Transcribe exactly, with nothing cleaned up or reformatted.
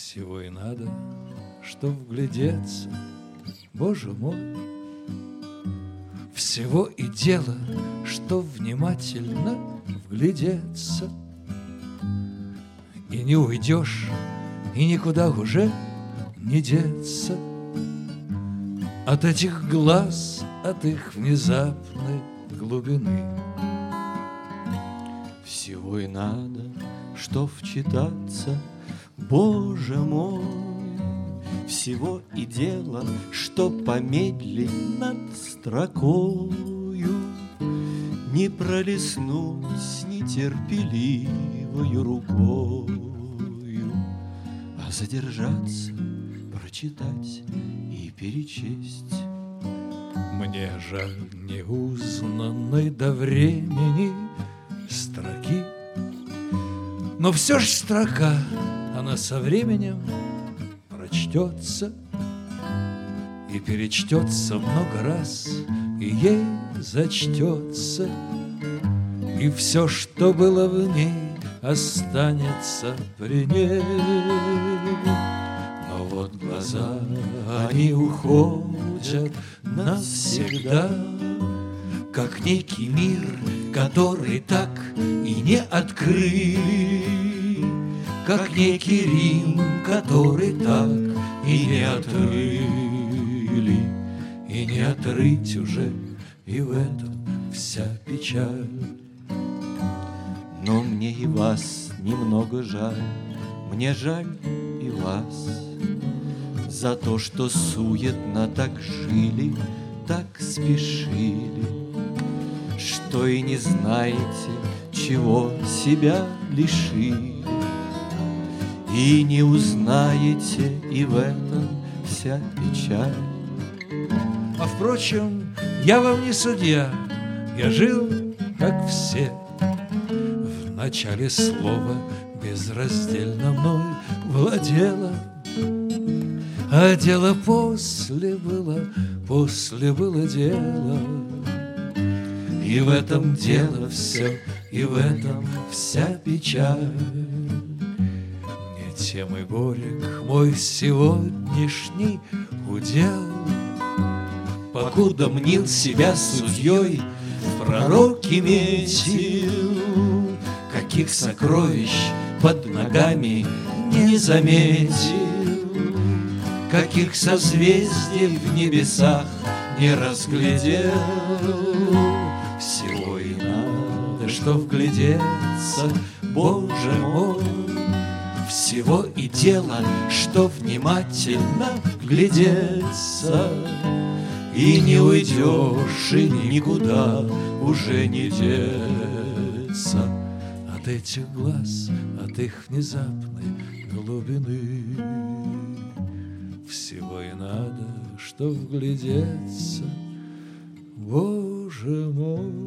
Всего и надо, что вглядеться, Боже мой. Всего и дело, что внимательно вглядеться. И не уйдешь, и никуда уже не деться от этих глаз, от их внезапной глубины. Всего и надо, что вчитаться, Боже мой. Всего и дело, что помедлить над строкою, не пролистнуть с нетерпеливою рукою, а задержаться, прочитать и перечесть. Мне жаль неузнанной до времени строки, но все ж строка, она со временем прочтется и перечтется много раз, и ей зачтется, и все, что было в ней, останется при ней. Но вот глаза, они уходят навсегда, как некий мир, который так и не открыли, как некий Рим, который так и не отрыли, и не отрыть уже, и в этом вся печаль. Но мне и вас немного жаль, мне жаль и вас, за то, что суетно так жили, так спешили, что и не знаете, чего себя лишили, и не узнаете, и в этом вся печаль. А впрочем, я вам не судья, я жил, как все. В начале слова безраздельно мной владело, а дело после было, после было дело. И в этом дело все, и в этом вся печаль. Не тем и горек мой сегодняшний удел, покуда мнил себя судьей, в пророке метил, каких сокровищ под ногами не заметил, каких созвездий в небесах не разглядел. Всего и надо, что вглядеться, Боже мой. Всего и дело, что внимательно вглядеться, и не уйдешь, и никуда уже не деться от этих глаз, от их внезапной глубины. Всего и надо, что вглядеться, Боже мой.